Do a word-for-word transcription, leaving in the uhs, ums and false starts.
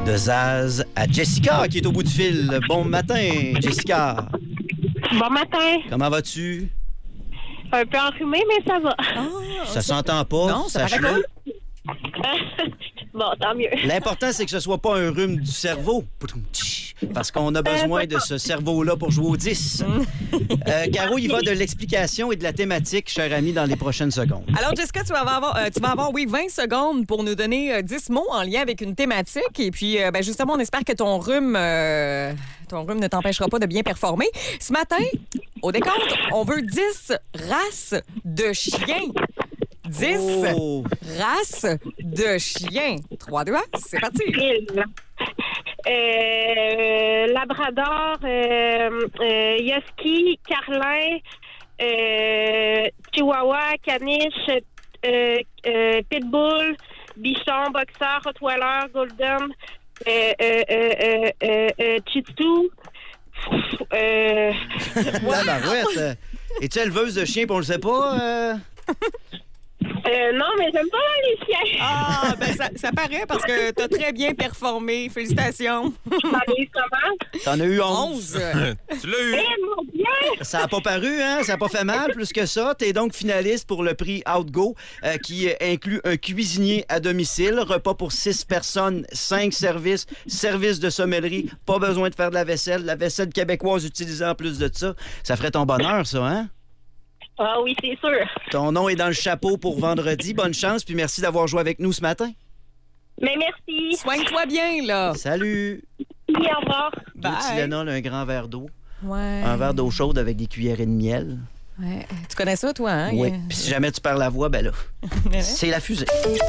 de Zaz à Jessica qui est au bout du fil. Bon matin, Jessica. Bon matin. Comment vas-tu? Un peu enrhumé, mais ça va. Ah, Ça s'entend pas, Non, ça paraît sache-le. Bon, tant mieux. L'important, c'est que ce soit pas un rhume du cerveau. Parce qu'on a besoin de ce cerveau-là pour jouer au dix. Euh, Caro, il va de l'explication et de la thématique, cher ami, dans les prochaines secondes. Alors, Jessica, tu vas avoir, euh, tu vas avoir oui, vingt secondes pour nous donner euh, dix mots en lien avec une thématique. Et puis, euh, ben, justement, on espère que ton rhume, euh, ton rhume ne t'empêchera pas de bien performer. Ce matin, au décompte, on veut dix races de chiens. dix Oh. races de chiens. Trois, deux, un, c'est parti. Euh, Labrador, euh, euh, Husky, Carlin, euh, Chihuahua, Caniche, euh, euh, Pitbull, Bichon, Boxer, Rottweiler, Golden, euh, euh, euh, euh, euh, euh, Chitou. Euh, La barouette. euh, Es-tu éleveuse de chiens, puis on le sait pas? euh? euh, non, mais j'aime pas les chiens. Ah, ben ça, ça paraît parce que t'as très bien performé. Félicitations. J'en ai eu comment? T'en as eu onze. onze. Tu l'as eu. Eh mon Dieu! Ça n'a pas paru, hein? Ça n'a pas fait mal plus que ça. T'es donc finaliste pour le prix Outgo, euh, qui euh, inclut un cuisinier à domicile, repas pour six personnes, cinq services, service de sommellerie, pas besoin de faire de la vaisselle, la vaisselle québécoise utilisée en plus de ça. Ça ferait ton bonheur, ça, hein? Ah oui, c'est sûr. Ton nom est dans le chapeau pour vendredi. Bonne chance, puis merci d'avoir joué avec nous ce matin. Mais merci. Soigne-toi bien, là. Salut! Au revoir. Deux Tylenol, un grand verre d'eau. Ouais. Un verre d'eau chaude avec des cuillerées de miel. Ouais. Tu connais ça, toi, hein? Oui. Puis si jamais tu perds la voix, ben là, c'est la fusée.